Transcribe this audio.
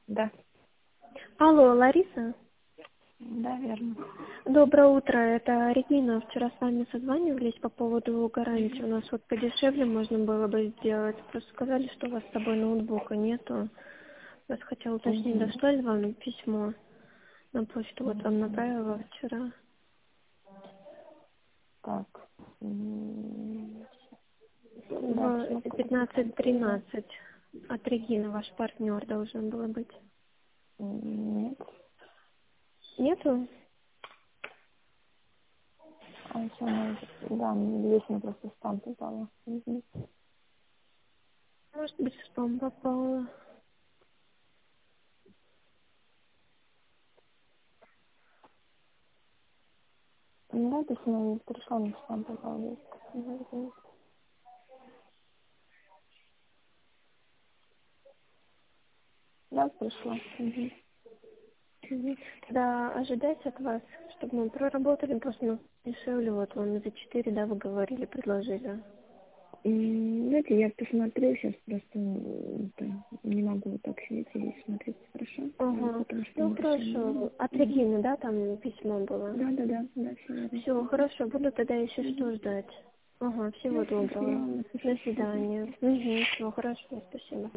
Да, Алло, Лариса? да, верно. Доброе утро, это Регина. Вчера с вами созванивались по поводу гарантии. У нас вот подешевле можно было бы сделать. Просто сказали, что у вас с собой ноутбука нету. Вас хотела уточнить, Угу. дошло ли вам письмо на почту? Вот вам Угу. направила вчера. Так. Да, В посмотрю, какая цена. 15:13 от Регины ваш партнер должен был быть. Нет. Нету? А еще да, здесь мне просто спам попало. Угу. Может быть, в спам попало. Да, письмо не пришло, мне спам попало. Есть. Угу. Да, пришло. Угу. Мгм. Да, ожидать от вас, чтобы мы проработали просто дешевле, вот вам за 4, да, вы говорили, предложили. Знаете, я посмотрю сейчас, просто не могу вот так сидеть и смотреть, хорошо? Ага, Потому что ну мы решили. хорошо, от Угу. Регины, да, там письмо было? Да, да, да, да, все верно. Все, Угу. хорошо, буду тогда еще Угу. что ждать. Ага, всего Все, доброго. спасибо вам, До напишу. Угу. свидания. Угу, все, хорошо, спасибо.